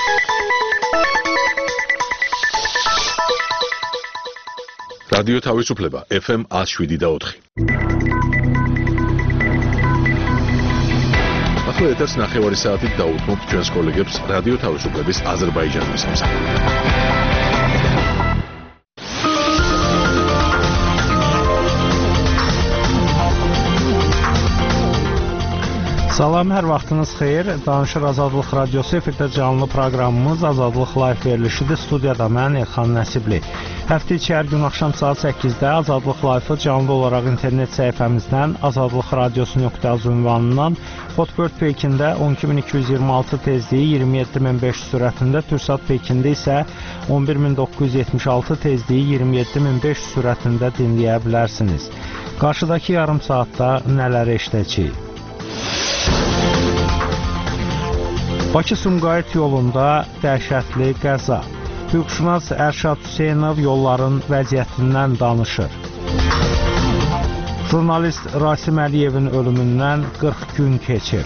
რადიო თავისუფლება FM 107.4. ახლა ეთერს ნახევარი საათით დაუთმობთ ჩვენს კოლეგებს რადიო თავისუფლების აზერბაიჯანის მსახურში. Salam, hər vaxtınız xeyir. Danışır Azadlıq Radiosu efirdə canlı proqramımız Azadlıq Live verilişidir. Studiyada mən Elxan Nəsibli. Həftə içi hər gün axşam saat 8-də Azadlıq Live-ı canlı olaraq internet səhifəmizdən azadlıqradiosu.az ünvanından Hotbird peykində 12226 tezliyi 27500 sürətində, Türksat peykində isə 11976 tezliyi 27500 sürətində dinləyə bilərsiniz. Qarşıdakı yarım saatda nələr eşidəcəyik? Bakı-Sumqayıt yolunda dəhşətli qəza. Hüquqşünas Ərşad Hüseynov yolların vəziyyətindən danışır. Jurnalist Rasim Əliyevin ölümündən 40 gün keçir.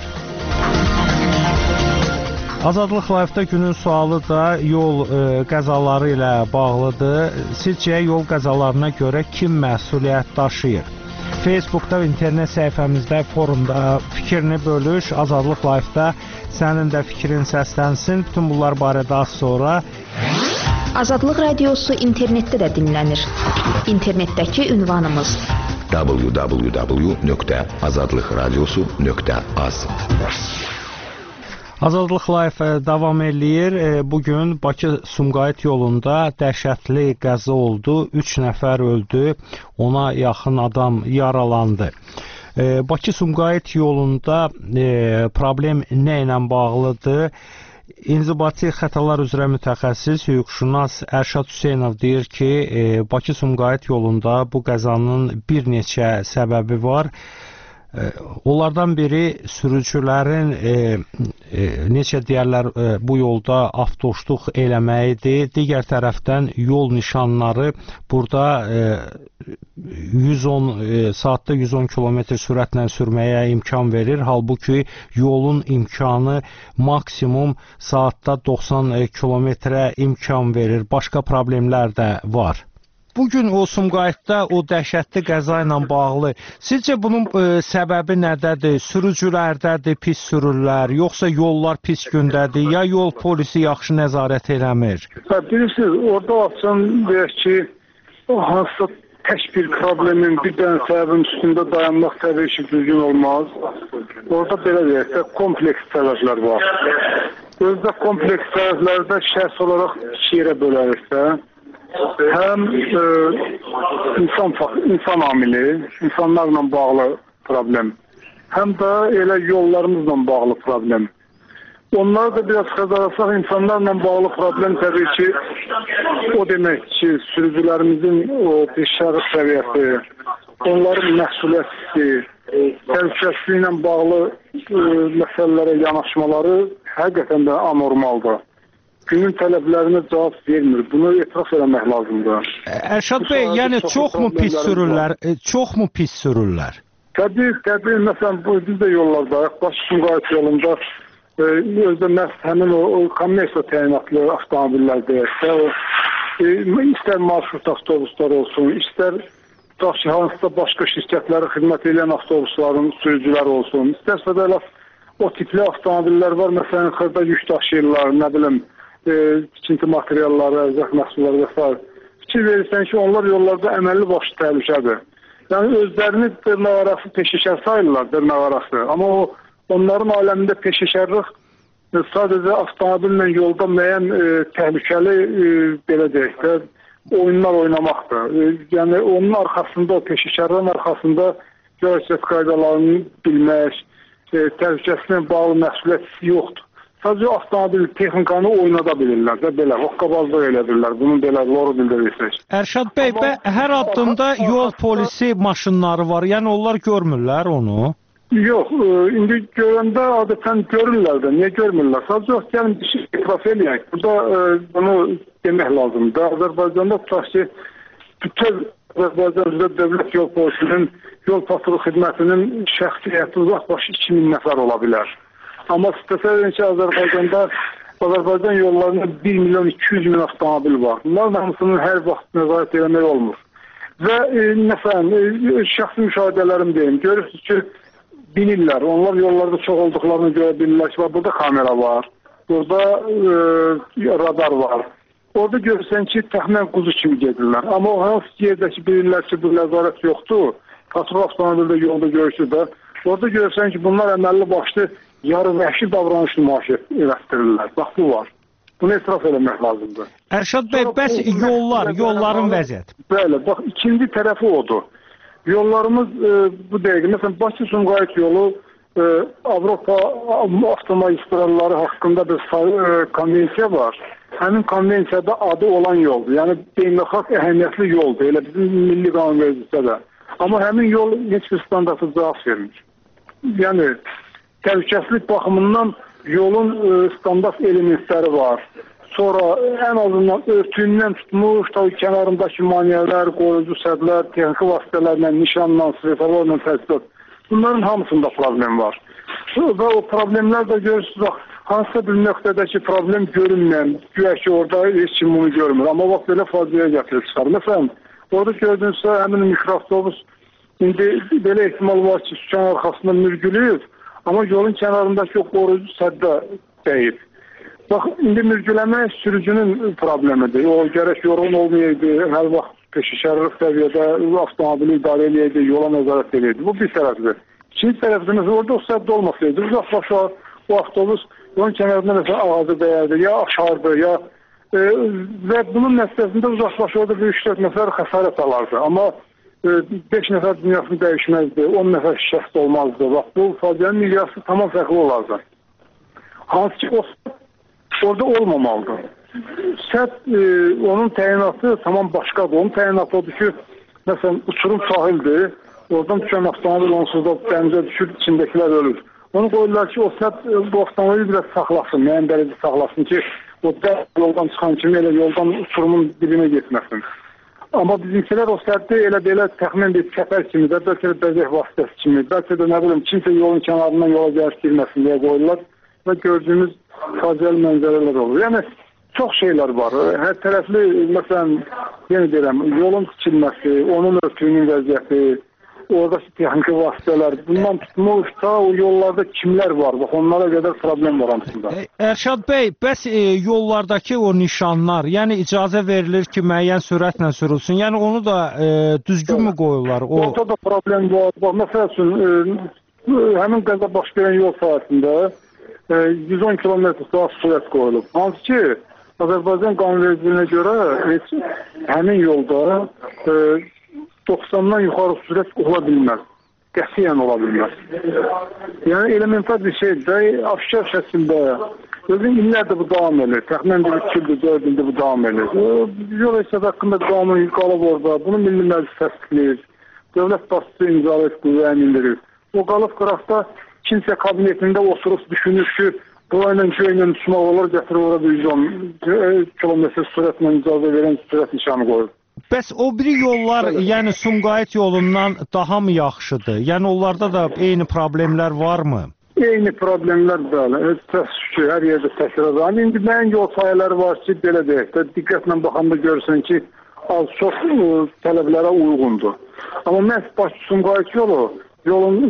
Azadlıq Live-da günün sualı da yol qəzaları ilə bağlıdır. Sizcə yol qəzalarına görə kim məsuliyyət daşıyır? Facebookda və internet səhifəmizdə, forumda fikrini bölüş, Azadlıq Live-da sənin də fikrin səslənsin. Bütün bunlar barədə az sonra. Azadlıq Radiosu internetdə də dinlənir. İnternetdəki ünvanımız www.azadlıqradiosu.az. Azadlıq Live davam eləyir. Bugün Bakı-Sumqayıt yolunda dəhşətli qəza oldu. 3 nəfər öldü, ona yaxın adam yaralandı. Bakı-Sumqayıt yolunda problem nə ilə bağlıdır? İnzibati xətalar üzrə mütəxəssis hüquqşünas Ərşad Hüseynov deyir ki, Bakı-Sumqayıt yolunda bu qəzanın bir neçə səbəbi var. Onlardan biri sürücülərin necə deyərlər bu yolda avtoşluq eləməyidir. Digər tərəfdən yol nişanları burada saatda 110 km sürətlə sürməyə imkan verir. Halbuki yolun imkanı maksimum saatda 90 km-ə imkan verir. Başqa problemlər də var. Bugün o Sumqayıtda o dəhşətli qəza ilə bağlı sizcə bunun səbəbi nədədir? Sürücülərdədir, pis sürürlər, yoxsa yollar pis gündədir, ya yol polisi yaxşı nəzarət eləmir? Bilirsiniz, orada açan deyək ki, o hansısa tək bir problemin bir dənə səbəbin üstündə dayanmaq təbii ki, düzgün olmaz. Orada belə deyək də, kompleks səbəblər var. Özdə kompleks səbəblərdə şəxs olaraq iki yerə böləriksə, həm insan amili, insanlarla bağlı problem, həm də elə yollarımızla bağlı problem. Onları da biraz xəzarlasaq, insanlarla bağlı problem təbii ki, o demək ki, sürücülərimizin o peşəkarlıq səviyyəsi, onların məsuliyyəti, təhlükəsizliyi ilə bağlı məsələlərə yanaşmaları həqiqətən də anormaldır. Günün tələblərinə cavab vermir. Bunu etiraf eləmək lazımdır. Ərşad bəy, yəni çoxmu pis sürürlər? Çoxmu pis sürürlər? Təbii, məsələn, biz də yollardayıq. Bakı-Sumqayıt yolunda özdə məhz həmin o kommersiya təyinatlı avtomobillərdəyəksə, istər marşrut avtobuslar olsun, istər hansısa başqa şirkətləri xidmət edən avtobusların sürücüləri olsun, istərsə də o tipli avtomobillər var, məsələn, xırda yük daşıyırlar, nə bilim, tikinti materialları, ərzaq məhsulları və s. Fikir verirsən ki, onlar yollarda əməlli başlı təhlükədir. Yəni, özlərini dırnaqarası peşəkar sayırlar, dırnaqarası. Amma onların aləmində peşəkarlıq sadəcə avtomobillə yolda müəyyən təhlükəli, belə deyək də, oyunlar oynamaqdır. Yəni, onun arxasında, o peşəkarlığın arxasında görəcək qaydalarını bilmək, təhlükəsilə bağlı məsuliyyət yoxdur. Sadəcə avtomobil texnikanı oynada bilirlər də, belə, hoqqabazlıq elədirlər, bunu belə loru bildirirsək. Ərşad bəy, hər addımda yol polisi maşınları var, yəni onlar görmürlər onu? Yox, indi görəndə adətən görürlər də, niyə görmürlər? Sadəcə gəlin bir şey etiraf eləyək, burada bunu demək lazımdır. Azərbaycanda tutaq ki, bütün Azərbaycan üzrə dövlət yol polisinin, yol patrul xidmətinin şəxsi həyatı uzaq başı 2000 nəfər ola bilər. Amma istəsəydin ki, Azərbaycanda Azərbaycan yollarında 1 milyon 200 min avtomobil var. Bunların hamısının hər vaxt nəzarət eləmək olmur. Və məsələn, şəxsi müşahidələrim deyim, görürsünüz ki, bilirlər, onlar yollarda çox olduqlarını görə bilirlər ki, burada kamera var, burada radar var. Orada görürsən ki, təxminən quzu kimi gedirlər. Amma o hansı yerdə ki, bilirlər ki, bu nəzarət yoxdur, patrol avtomobildə yolda görürsün də, orada görürsən ki, bunlar əməlli başlı yarı vəhşi davranış nümayiş etdirirlər. Bax, bu var. Bunu etiraf eləmək lazımdır. Ərşad bəy, bəs yolların vəziyyəti? Bəli, bax, ikinci tərəfi odur. Yollarımız bu dəqiqə, məsələn, Bakı-Sumqayıt yolu Avropa avtomagistralları haqqında bir konvensiya var. Həmin konvensiyada adı olan yoldur. Yəni, beynəlxalq əhəmiyyətli yoldur, elə bizim milli qanun vericisidə də. Amma həmin yol heç bir standartı cavab vermir. Yəni, təhlükəsizlik baxımından yolun standart elementləri var. Sonra ən azından örtüyündən tutmuş, tabii kənarındakı maneələr, qoruyucu sədlər, texniki vasitələrlə, nişanla, svetoforla təchizat. Bunların hamısında problem var. Və o problemlər də görürsünüz, hansısa bir nöqtədəki problem görünməyən, güya ki, orada heç kim bunu görmür. Amma vaxt belə faciəyə gətirib çıxar. Məsələn, orada gördüyünüzsə həmin mikroavtobus, indi belə ehtimal var ki, sükan arxasında mürgülüyüb, amma yolun kənarındakı o qoruyucu səddə dəyib. Bax, indi mürgüləmək sürücünün problemidir. O gərək yorğun olmayaydı, hər vaxt peşəkərlik səviyyədə avtomobili idarə eləyəydi, yola nəzarət eləyəydi. Bu bir tərəfdir. İkinci tərəfdir, məsələn, orada o səddə olmasaydı, uzaqlaşa o avtobus yolun kənarında məsələn ağacı dəyərdi, ya aşardı, ya və bunun nəticəsində uzaqlaşa orada bir 3-4 nəfər xəsarət alardı. Amma 5 nəfər dünyasını dəyişməzdi, 10 nəfər şəxs olmazdı. Bax, bu faciənin miqyası tamam fərqli olardı. Hansı ki, o orada olmamalıdır. Onun təyinatı tamam başqadır. Onun təyinatı odur ki, məsələn, uçurum sahildir, oradan düşən avtomobil onsuz da dənizə düşür, içindəkilər ölür. Onu qoyurlar ki, o bu avtomobili biraz saxlasın, müəyyən dərəcə saxlasın ki, o yoldan çıxan kimi elə yoldan uçurumun dibinə getməsin. Amma bizimkilər o səddi elə təxminən bir kəpər kimi də, bəlkə də bəzək vasitəsi kimi, bəlkə də nə bilim, kimsə yolun kənarından yola gəlib girməsin deyə qoyurlar və gördüyümüz faciəli mənzərələr olur. Yəni, çox şeylər var. Hər tərəfli, məsələn, yenə deyirəm, yolun tikilməsi, onun örtüyünün vəziyyəti, oradakı texniki vasitələr, bundan tutmuş da o yollarda kimlər var? Bax, onlara qədər problem var hamısında. Ərşad bəy, bəs yollardakı o nişanlar, yəni icazə verilir ki, müəyyən sürətlə sürülsün, yəni onu da düzgün mü qoyurlar? Orada da problem var. Bax, məsəl üçün, həmin qəza baş verən yol sahəsində 110 km/saat sürət qoyulub. Hansı ki, Azərbaycan qanunvericiliyinə görə həmin yolda 90-dan yuxarı sürət ola bilməz. Qətiyyən ola bilməz. Yəni, elementar bir şeydir. Aşkar şəkildə illərdir bu davam edir. Təxminən 3 ildir, 4 ildir bu davam edir. Yol hesab haqqında qanun qalıb orada. Bunu Milli Məclis təsdiqləyir. Dövlət başçısı imzalayıb qüvvəyə indirir. O qalıb qıraqda kimsə kabinetində oturub düşünür ki, burayla köylə uçmaq olur, gətirir orada 110 km sürətlə icazə verən sürət nişanı qoyur. Bəs o biri yollar, yəni Sumqayıt yolundan daha mı yaxşıdır? Yəni onlarda da eyni problemlər varmı? Eyni problemlər bəli. Təəssüf ki, hər yerdə təkrar. İndi müəyyən yol sahələri var ki, belə deyək də, diqqətlə baxanda görürsən ki, az-çox tələblərə uyğundur. Amma məhz Bakı-Sumqayıt yolun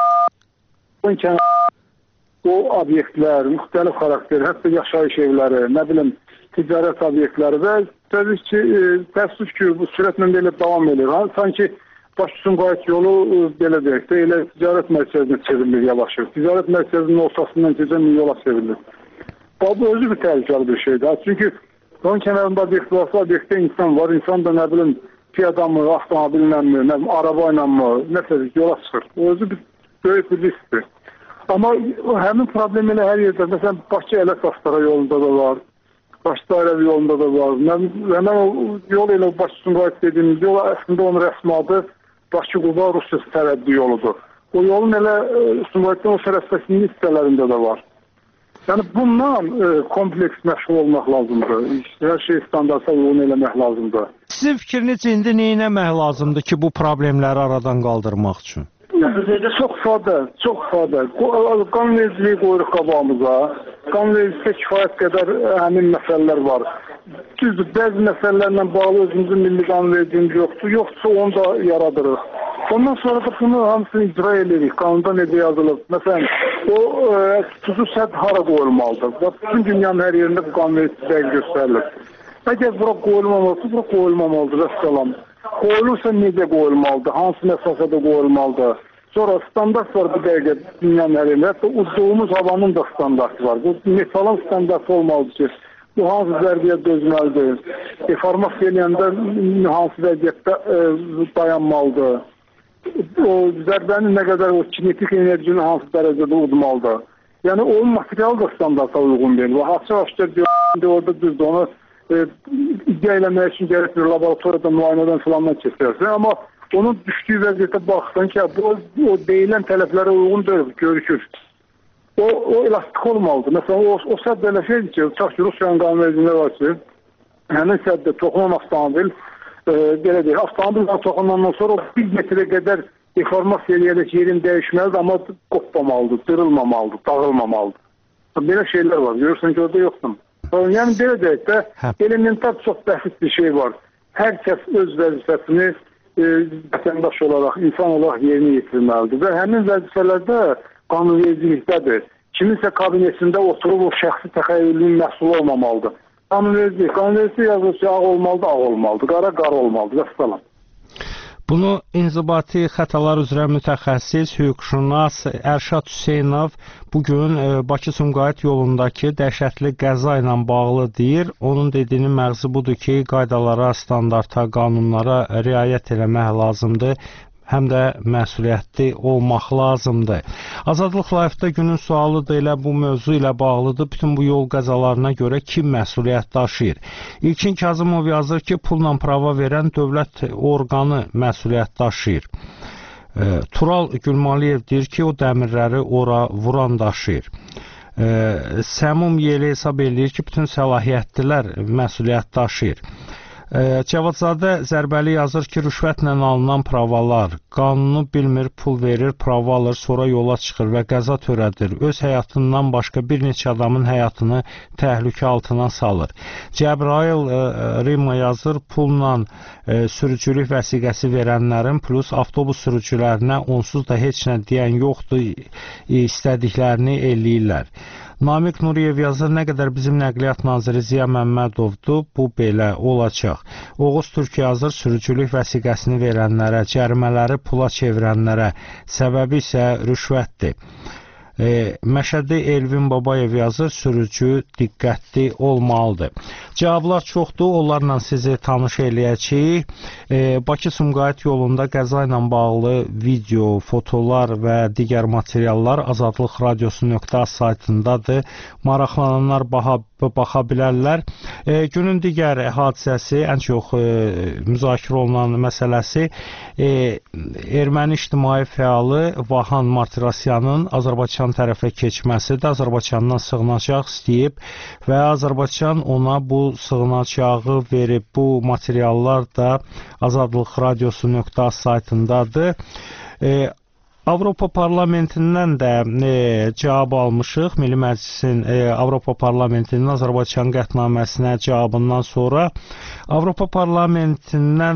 kənarı o obyektlər, müxtəlif xarakter, hətta yaşayış evləri, nə bilim, ticarət obyektləri və təəssüf ki, bu sürətlə belə davam edir. Sanki Bakı-Sumqayıt yolu belə deyək də, elə ticarət mərkəzinə çevrilir yavaşır. Ticarət mərkəzinin ortasından keçən bir yola çevrilir. Bu özü bir təhlükəli bir şeydir. Çünki onun kənarında obyekt varsa, obyektdə insan var. İnsan da nə bilim, piyada mı, avtomobillə mi, araba ilə mi, nəsə yola çıxır. O özü bir böyük bir riskdir. Amma həmin problem elə hər yerdə. Məsələn, Bakı-Ələt-Astara yolunda da var. Bakı-Dairəvi yolunda da var. Həmən o yol elə Bakı-Sumqayıt dediyimiz yol əslində onun rəsmi adı Bakı-Quba Rusiya tərəddü yoludur. O yolun elə Sumqayıtdan o tərəfdəsinin hissələrində də var. Yəni bundan kompleks məşğul olmaq lazımdır. Hər şey standarta uyğun eləmək lazımdır. Sizin fikriniz indi nə etmək lazımdır ki, bu problemləri aradan qaldırmaq üçün? Çox sadə. Qanunvericiliyi qoyuruq qabağımıza. Qanunvericilikdə kifayət qədər həmin məsələlər var. Düzdür, bəzi məsələlərlə bağlı özümüzün milli qanunvericiliyimiz yoxdur. Yoxdursa onu da yaradırıq. Ondan sonra da bunu hamısını icra edirik. Qanunda necə yazılıb. Məsələn, o tutucu sədd hara qoyulmalıdır? Bütün dünyanın hər yerində bu qanunvericiliyə göstərilir. Əgər bura qoyulmamalıdır, bura qoyulmamalıdır, vəssalam. Qoyulursa necə qoyulmalıdır, hansı məsafədə qoyulmalıdır. Sonra standart var bu dəqiqə dünyanın hər yerində. Hətta uçduğumuz havanın da standartı var. Bu metalın standartı olmalıdır ki, bu hansı zərbiyə dözməlidir. Deformasiya eləyəndə hansı vəziyyətdə dayanmalıdır. O zərbənin nə qədər o kinetik enerjini hansı dərəcədə udmalıdır. Yəni o material da standarta uyğun deyil. Açıq-aşkar deyil, orada düzdür, onu iddia eləmək üçün gərək bir laboratoriyada müayinədən filandan keçirərsən. Amma onun düşdüyü vəziyyətə baxsan ki, o deyilən tələblərə uyğun deyil, görükür. O elastik olmalıdır. Məsələn, o sədd elə şeydir ki, tutaq ki, Rusiyanın qanunvericiliyində var ki, həmin səddə toxunan avtomobil, belə deyil, avtomobildən toxunandan sonra bir metrə qədər deformasiya eləyərək yerin dəyişməlidir, amma qopmamalıdır, dırılmamalıdır, dağılmamalıdır. Belə şeylər var, görürsən ki, orada yoxdur. Yəni, belə deyək də, elementar çox bəsit bir şey var. Hər kəs öz vəzifəsini vətəndaş olaraq, insan olaraq yerinə yetirməlidir və həmin vəzifələrdə qanunvericilikdədir. Kiminsə kabinetində oturub o şəxsi təxəyyülün məhsulu olmamalıdır. Qanunvericilik yazılır ki, ağ olmalıdır, ağ olmalıdır, qara olmalıdır, vəssalam. Bunu İnzibati Xətalar üzrə mütəxəssis, hüquqşünas Ərşad Hüseynov bugün Bakı-Sumqayıt yolundakı dəhşətli qəza ilə bağlı deyir. Onun dediyini məğzi budur ki, qaydalara, standarta, qanunlara riayət eləmək lazımdır. Həm də məsuliyyətli olmaq lazımdır. Azadlıq Live-da günün sualı da elə bu mövzu ilə bağlıdır. Bütün bu yol qəzalarına görə kim məsuliyyət daşıyır? İlkin Kazımov yazır ki, pulla prava verən dövlət orqanı məsuliyyət daşıyır. Tural Gülmaliyev deyir ki, o dəmirləri ora vuran daşıyır. Səmum Yeli hesab edir ki, bütün səlahiyyətlilər məsuliyyət daşıyır. Cavadzadə Zərbəli yazır ki, rüşvətlə alınan pravalar, qanunu bilmir, pul verir, prava alır, sonra yola çıxır və qəza törədir. Öz həyatından başqa bir neçə adamın həyatını təhlükə altına salır. Cəbrayıl Rima yazır, pulla sürücülük vəsiqəsi verənlərin plus avtobus sürücülərinə onsuz da heç nə deyən yoxdur, istədiklərini eləyirlər. Namiq Nuriyev yazır, nə qədər bizim nəqliyyat naziri Ziya Məmmədovdur, bu belə olacaq. Oğuz Türk yazır, sürücülük vəsiqəsini verənlərə, cərimələri pula çevirənlərə, səbəbi isə rüşvətdir. Məşədi Elvin Babayev yazır, sürücü diqqətli olmalıdır. Cavablar çoxdur, onlarla sizi tanış eləyəcəyik. Bakı-Sumqayıt yolunda qəza ilə bağlı video, fotolar və digər materiallar Azadlıq Radiosu.az saytındadır. Maraqlananlar baxa bilərlər. Günün digər hadisəsi, ən çox müzakirə olunan məsələsi erməni ictimai fəalı Vahan Martirosyanın Azərbaycan tərəfə keçməsidir. Azərbaycandan sığınacaq istəyib və Azərbaycan ona bu sığınacağı verib. Bu materiallar da Azadlıq Radiosu.az saytındadır. Avropa Parlamentindən də cavab almışıq. Milli Məclisin Avropa Parlamentinin Azərbaycan qətnaməsinə cavabından sonra Avropa Parlamentinə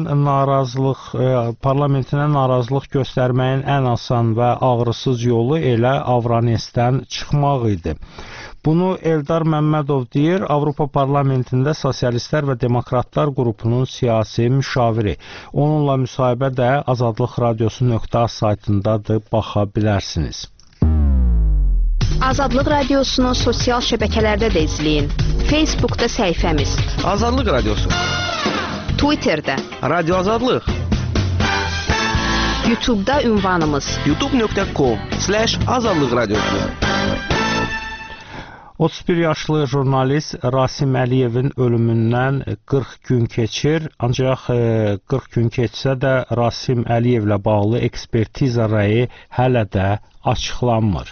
narazılıq göstərməyin ən asan və ağrısız yolu elə Avranesdən çıxmaq idi. Bunu Eldar Məmmədov deyir, Avropa Parlamentində Sosialistlər və Demokratlar qrupunun siyasi müşaviri. Onunla müsahibə də Azadlıq Radiosu.az saytındadır, baxa bilərsiniz. Azadlıq Radiosunu sosial şəbəkələrdə də izləyin. Facebookda səhifəmiz Azadlıq Radiosu, Twitterdə Radio Azadlıq, YouTube'da ünvanımız youtube.com/Azadlıq Radiosu. 31 yaşlı jurnalist Rasim Əliyevin ölümündən 40 gün keçir. Ancaq 40 gün keçsə də Rasim Əliyevlə bağlı ekspertiza rəyi hələ də açıqlanmır.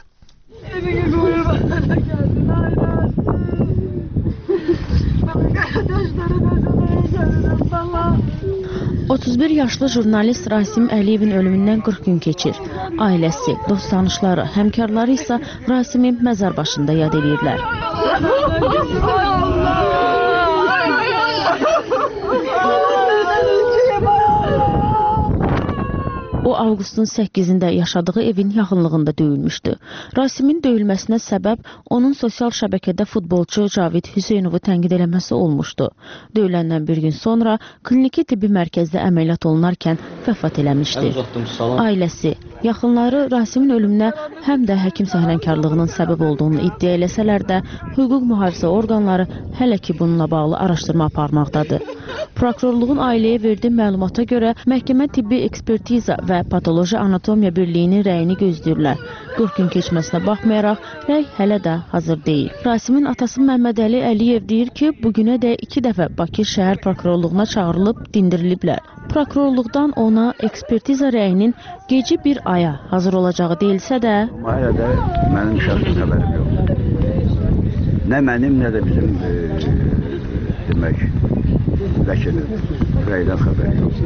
31 yaşlı jurnalist Rasim Əliyevin ölümündən 40 gün keçir. Ailəsi, dost tanışları, həmkarları isə Rasimi məzar başında yad edirlər. O, avqustun 8-də yaşadığı evin yaxınlığında döyülmüşdü. Rasimin döyülməsinə səbəb onun sosial şəbəkədə futbolçu Cavid Hüseynovu tənqid eləməsi olmuşdu. Döyüləndən bir gün sonra kliniki tibbi mərkəzdə əməliyyat olunarkən vəfat eləmişdi. Ailəsi, yaxınları Rasimin ölümünə həm də həkim səhlənkarlığının səbəb olduğunu iddia eləsələr də, hüquq mühafizə orqanları hələ ki bununla bağlı araşdırma aparmaqdadır. Prokurorluğun ailəyə verdiyi məlumata görə məhkəmə tibbi ekspertiza və patoloji anatomiya birliyinin rəyini gözləyirlər. 40 gün keçməsinə baxmayaraq, rəy hələ də hazır deyil. Rasimin atası Məhəmməd Əli Əliyev deyir ki, bugünə də 2 dəfə Bakı şəhər prokurorluğuna çağırılıb dindiriliblər. Prokurorluqdan ona ekspertiza rəyinin gecə bir aya hazır olacağı deyilsə də... Hələ də mənim şəxsi xəbərim yox. Nə mənim, nə də bizim demək, vəkilin rəydən xəbəri yox.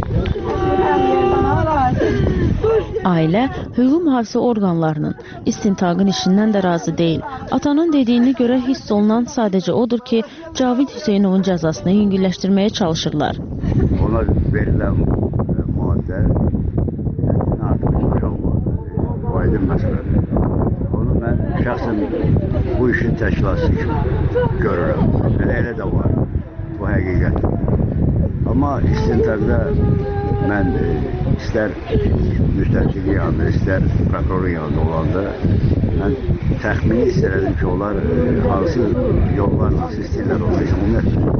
Ailə hüquq mühafizə orqanlarının istintaqın işindən də razı deyil. Atanın dediyinə görə hiss olunan sadəcə odur ki, Cavid Hüseynovun cəzasını yüngülləşdirməyə çalışırlar. Ona verilən maddə artıq uşaq olmadı. O aydın məsələdir. Onu mən şəxsən bu işin təşkilatçısı kimi görürəm. Elə də var. Bu həqiqətdir. Amma istintaqda mən istər müstəqillik yanında, istər prokurorun yanında olanda mən təxmini hiss elədim ki, onlar hansı yollar, hansı istəyirlər olacaq. Ümumiyyətlə.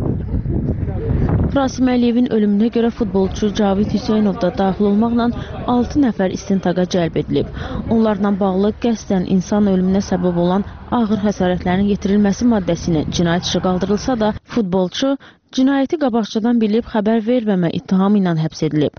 Rasim Əliyevin ölümünə görə futbolçu Cavid Hüseynov da daxil olmaqla 6 nəfər istintaqa cəlb edilib. Onlarla bağlı qəsdən insan ölümünə səbəb olan ağır xəsarətlərin yetirilməsi maddəsi ilə cinayət işi qaldırılsa da, futbolçu cinayəti qabaqcadan bilib xəbər verməmə ittihamı ilə həbs edilib.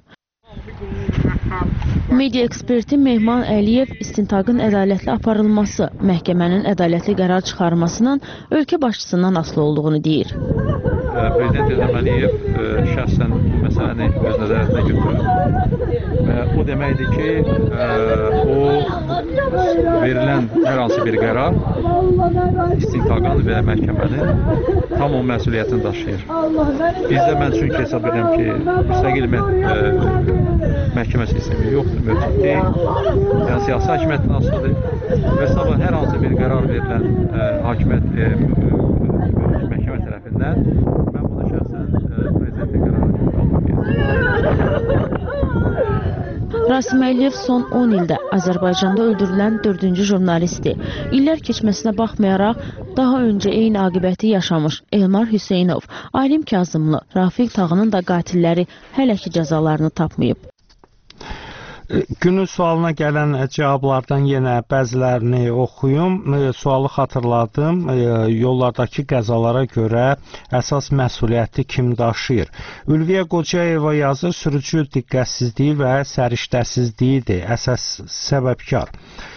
Media eksperti Mehman Əliyev istintaqın ədalətli aparılması, məhkəmənin ədalətli qərar çıxarmasının ölkə başçısından asılı olduğunu deyir. Prezident İlham Əliyev şəxsən bu məsələni öz nəzarətinə götürür və o deməkdir ki, o verilən hər hansı bir qərar istintaqın və məhkəmənin tam o məsuliyyətini daşıyır. Bizdə mən çünki hesab edirəm ki, müstəqil məhkəmə sistemi yoxdur, mövcud deyil. Yəni siyasi hakimiyyətin asılıdır və sabah hər hansı bir qərar verilən məhkəmə tərəfindən mən bunu şəxsən prezidentin qərarını qəbul edirəm. Rasim Əliyev son 10 ildə Azərbaycanda öldürülən 4-cü jurnalistdir. İllər keçməsinə baxmayaraq, daha öncə eyni aqibəti yaşamış Elmar Hüseynov, Alim Kazımlı, Rafiq Tağının da qatilləri hələ ki cəzalarını tapmayıb. Günün sualına gələn cavablardan yenə bəzilərini oxuyum. Sualı xatırladım. Yollardakı qəzalara görə əsas məsuliyyəti kim daşıyır? Ülviyə Qocayeva yazır, sürücü diqqətsizliyi və səriştəsizliyidir əsas səbəbkar.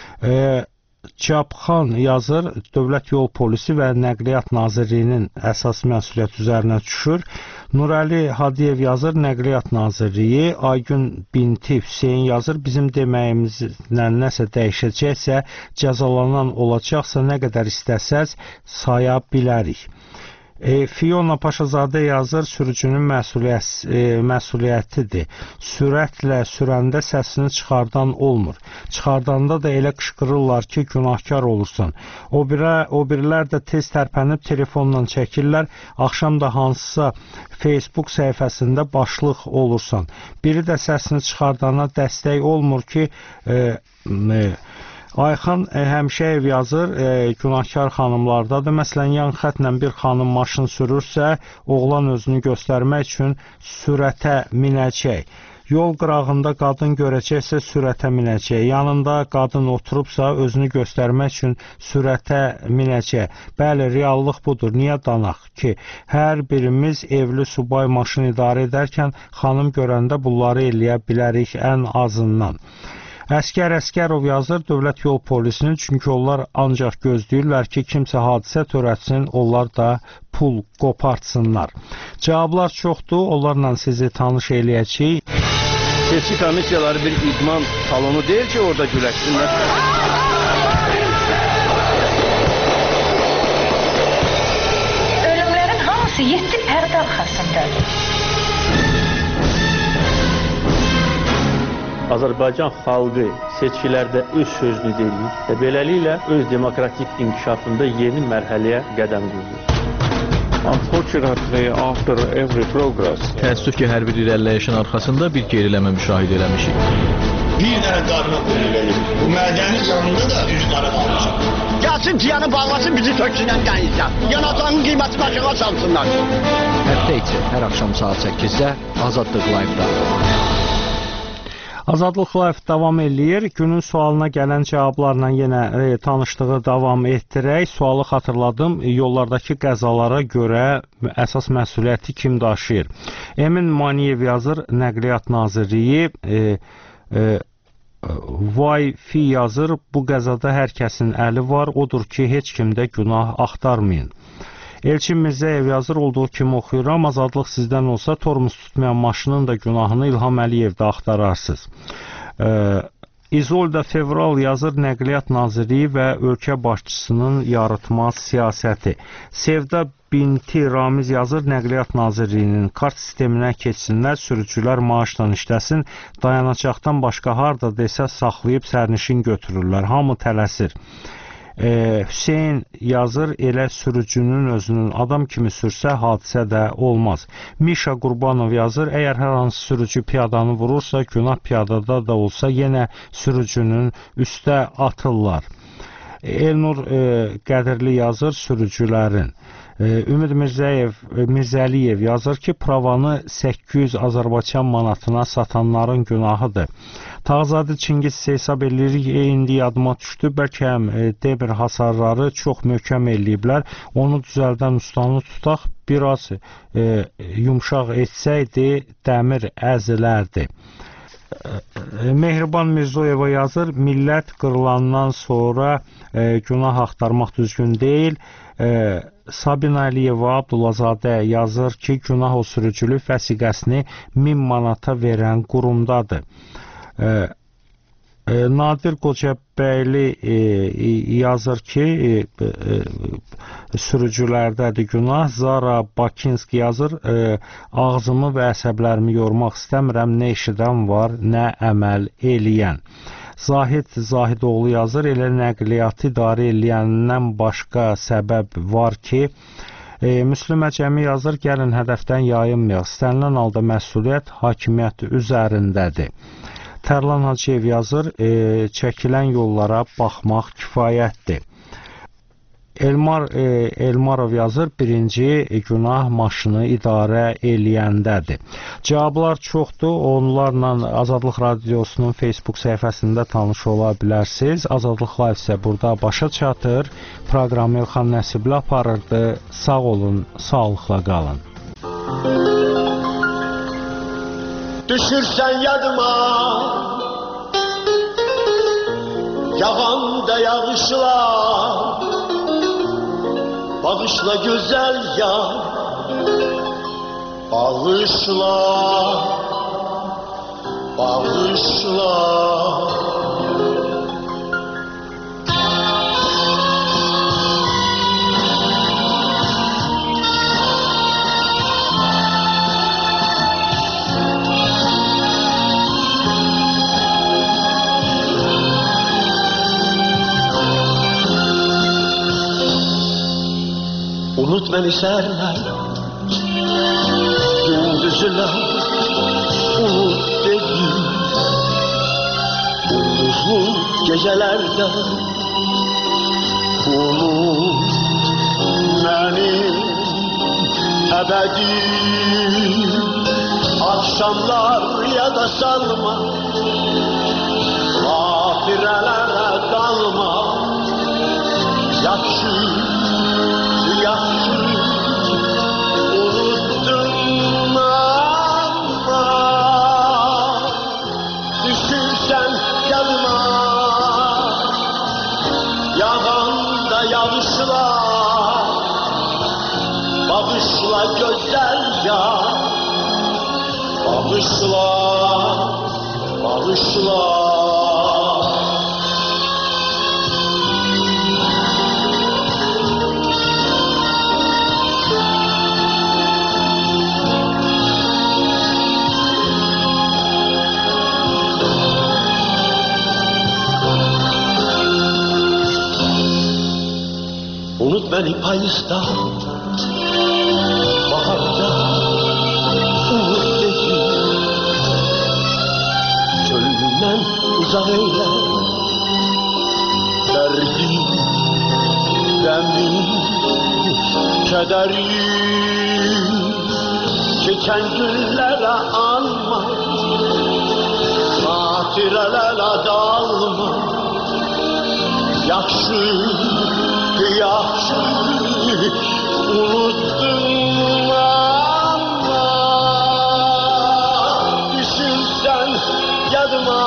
Çapxan yazır, Dövlət Yol Polisi və Nəqliyyat Nazirliyinin əsas məsuliyyət üzərinə düşür. Nurəli Hadiyev yazır, Nəqliyyat Nazirliyi. Aygün Binti Hüseyin yazır, bizim deməyimizlə nəsə dəyişəcəksə, cəzalanan olacaqsa, nə qədər istəsəz saya bilərik. Fiona Paşazadə yazır, sürücünün məsuliyyətidir. Sürətlə sürəndə səsini çıxardan olmur. Çıxardanda da elə qışqırırlar ki, günahkar olursan. O birilər də tez tərpənib telefonla çəkirlər. Axşam da hansısa Facebook səhifəsində başlıq olursan. Biri də səsini çıxardana dəstək olmur ki, Ayxan Həmişəyev yazır, günahkar xanımlardadır. Məsələn, yan xətlə bir xanım maşın sürürsə, oğlan özünü göstərmək üçün sürətə minəcək. Yol qırağında qadın görəcəksə sürətə minəcək. Yanında qadın oturubsa özünü göstərmək üçün sürətə minəcək. Bəli, reallıq budur. Niyə danaq ki, hər birimiz evli subay maşın idarə edərkən xanım görəndə bunları eləyə bilərik ən azından. Əskər Əskərov yazır, Dövlət Yol Polisinin, çünki onlar ancaq gözləyirlər ki, kimsə hadisə törətsin, onlar da pul qopartsınlar. Cavablar çoxdur, onlarla sizi tanış eləyəcəyik. Seçki komissiyaları bir idman salonu değil ki orada güləşsinlər. Ölümlərin hamısı 7 pərdə arxasındadır. Azərbaycan xalqı seçkilərdə öz sözünü deyir və beləliklə öz demokratik inkişafında yeni mərhələyə qədəm qoyur. Unfortunately, after every progress, təəssüf ki, hər bir irəliləyişin arxasında bir geriləmə müşahidə eləmişik. Bir dənə qarına verir. Bu mədəni canında da üç qara qalmışıq. Gəlsin piyanı bağlasın, bizi töksünən dənizdən. Yanacağın qiymətini aşağı salsınlar. Həftə içi hər axşam saat 8-də Azadlıq Live-da. Azadlıq Live davam eləyir. Günün sualına gələn cavablarla yenə tanışlığı davam etdirək. Sualı xatırladım. Yollardakı qəzalara görə əsas məsuliyyəti kim daşıyır? Emin Maniyev yazır, Nəqliyyat Nazirliyi. Wi-Fi yazır, bu qəzada hər kəsin əli var. Odur ki, heç kimdə günah axtarmayın. Elçin Mirzəyev yazır, olduğu kimi oxuyuram. Azadlıq sizdən olsa, tormuz tutmayan maşının da günahını İlham Əliyevdə axtararsınız. İzolda Fevral yazır, Nəqliyyat Nazirliyi və ölkə başçısının yarıtmaz siyasəti. Sevda Binti Ramiz yazır, Nəqliyyat Nazirliyinin kart sisteminə keçsinlər, sürücülər maaşla işləsin, dayanacaqdan başqa harda desə saxlayıb sərnişin götürürlər, hamı tələsir. Hüseyin yazır, elə sürücünün özünün adam kimi sürsə hadisə də olmaz. Mişa Qurbanov yazır, əgər hər hansı sürücü piyadanı vurursa, günah piyadada da olsa yenə sürücünün üstə atırlar. Elnur Qədirli yazır, sürücülərin. Ümid Mirzəliyev yazır ki, pravanı 800 Azərbaycan manatına satanların günahıdır. Tağzadə Çingiz hesab edirik, indi yadıma düşdü, bəlkə həm demir hasarları çox möhkəm eləyiblər, onu düzəldən ustanı tutaq, biraz yumşaq etsəydi, dəmir əzilərdi. Mehriban Mirzoyeva yazır, millət qırılandan sonra günah axtarmaq düzgün deyil. Sabina Əliyeva Abdullazadə yazır ki, günah o sürücülük vəsiqəsini 1000 manata verən qurumdadır. Nadir Qocabəyli yazır ki, sürücülərdədir günah. Zara Bakinski yazır, ağzımı və əsəblərimi yormaq istəmirəm, nə eşidən var, nə əməl eləyən. Zahid Zahidoğlu yazır, elə nəqliyyatı idarə eləyəndən başqa səbəb var ki, Müslüm Əcəmi yazır, gəlin hədəfdən yayınmayaq, istənilən halda məsuliyyət hakimiyyəti üzərindədir. Tərlan Hacıyev yazır, çəkilən yollara baxmaq kifayətdir. Elmarov yazır, birinci günah maşını idarə eləyəndədir. Cavablar çoxdur, onlarla Azadlıq Radiosunun Facebook səhifəsində tanış ola bilərsiniz. Azadlıq Live isə burada başa çatır. Proqramı İlxan Nəsibli aparırdı. Sağ olun, sağlıqla qalın. Düşürsən yadıma, yağanda yağışlar, bağışla güzel yar, bağışla, bağışla. Unut beni serler, gündüzler, unut dedim. Gündüzlü gecelerde, unut benim ebedim. Akşamlar ya da salma, gafirelere dalma, yakşı. Unuttum ama düşürsen yanıma, yağanda yağışlar, bağışla güzel yar, bağışla. bağışla. Unut beni payızda, baharda, unut beni. Çölünden uzak eyle, derdim, demin, kederim. Geçen günlere anma, hatirelere dalma. Yaxşı, yaxşı, unuttum ama düşünsen yadıma,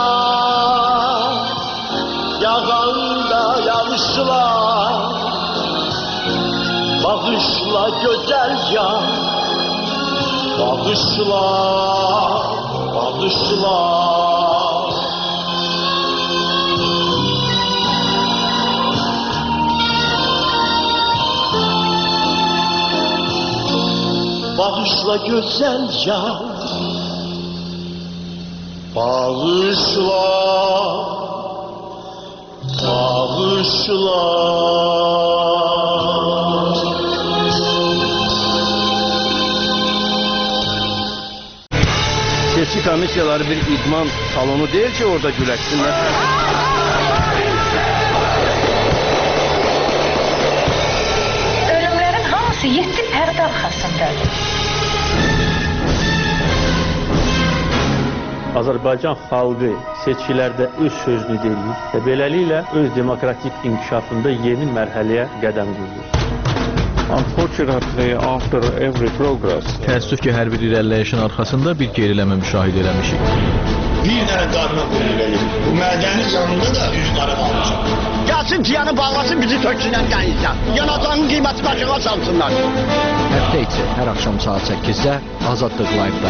yağanda yağışlar, bağışla güzel ya, bağışla, bağışla. Bağışla güzel yar, bağışla, bağışla. Seçki komissiyaları bir idman salonu değil ki orada güləşsinlər. Ölümlərin hamısı 7 pərdə arxasındadır. Azərbaycan xalqı seçkilərdə öz sözünü deyir və beləliklə öz demokratik inkişafında yeni mərhələyə qədəm qoyur. Unfortunately, after every progress, Təəssüf ki, hər bir irəliləyişin arxasında bir geriləmə müşahidə eləmişik. Bir dənə qarına pul verir. Bu mədəni canında da üz qara qalacaq. Gəlsin tiyanı bağlasın bizi töksünən dənizdən. Yanacağın qiyməti başına salsınlar. Həftə içi hər axşam saat 8-də Azadlıq Live-da.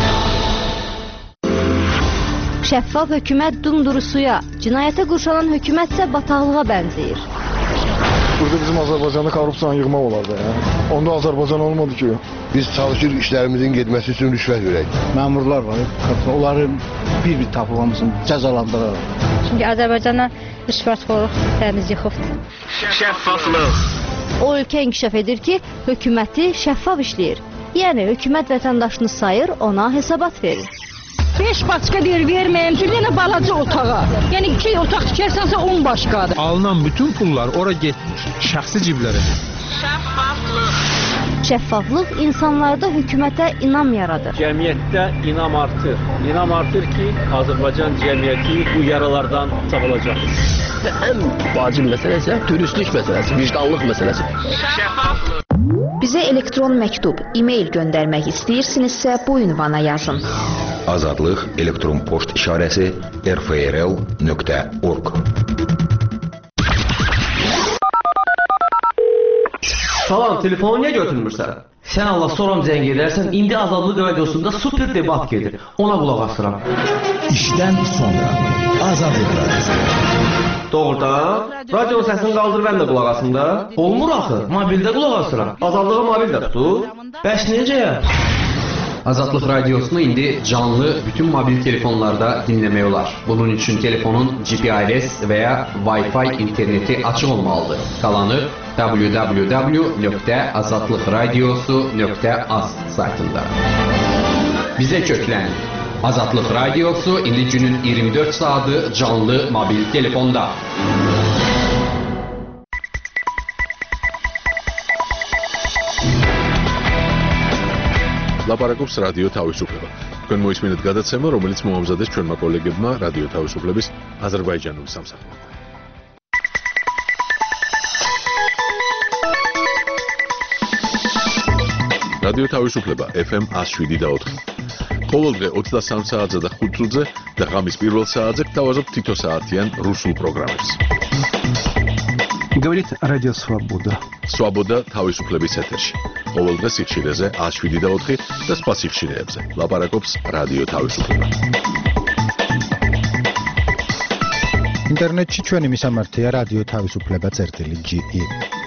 Şəffaf hökumət dumduru suya, cinayətə qurşanan hökumət isə bataqlığa bənzəyir. Burada bizim Azərbaycanda korrupsiyanı yığmaq olardı ya. Onda Azərbaycan olmadı ki. Biz çalışırıq işlərimizin getməsi üçün rüşvət verək. Məmurlar var, onları bir-bir tapılmamızın cəzalandıraraq. Çünki Azərbaycana rüşvətxorluq təmiz yıxıbdır. Şəffaflıq. O ölkə inkişaf edir ki, hökuməti şəffaf işləyir. Yəni hökumət vətəndaşını sayır, ona hesabat verir. 5 başqa deyir verməyəm, bir dənə balaca otağa. Yəni 2 otaq tikərsənsə 10 başqadır. Alınan bütün pullar ora getmir, şəxsi ciblərə. Şəffaflıq insanlarda hökumətə inam yaradır. Cəmiyyətdə inam artır. İnam artır ki, Azərbaycan cəmiyyəti bu yaralardan sağalacaq. Ən vacib məsələ isə dürüstlük məsələsi, vicdanlıq məsələsi. Şəffaflıq. Bizə elektron məktub, e-mail göndərmək istəyirsinizsə bu ünvana yazın. Azadlıq elektron poçt işarəsi rfrl.org. Salam, telefonu niyə götürmürsən? Sən Allah soram zəng edərsən, indi Azadlıq radiosunda super debat gedir. Ona qulaq asıram. İşdən sonra Azadlıq radiosu. Doğrudan? Radionun səsini qaldır, mən də qulaq asım da. Olmur axı, mobildə qulaq asıram. Azadlığı mobildə tutur. Bəs necə? Azadlıq radiosunu indi canlı bütün mobil telefonlarda dinləmək olar. Bunun üçün telefonun GPRS və ya Wi-Fi interneti açıq olmalıdır. Qalanı www.azadlıqradiosu.az saytında. Bizə köklən. Azadlıq radiosu indi günün 24 saatı canlı mobil telefonda. ლაპარაკობს რადიო თავისუფლება. თქვენ მოისმინეთ გადაცემა, რომელიც მოამზადეს ჩვენმა კოლეგებმა რადიო თავისუფლების აზერბაიჯანული სამსახურიდან. რადიო თავისუფლება FM 107.4. ყოველდღე 23 საათზე და 5 წუთზე და ღამის პირველ საათზე გთავაზობთ თითო საათიან რუსულ პროგრამებს. Говорит Радио Свобода. Свобода თავისუფლების ეთერში. ყოველდღე სიხშირეზე 107.4 და სხვა სიხშირეებზე. ლაპარაკობს რადიო თავისუფლება. ინტერნეტში ჩვენი მისამართია რადიო თავისუფლება წერტილი GE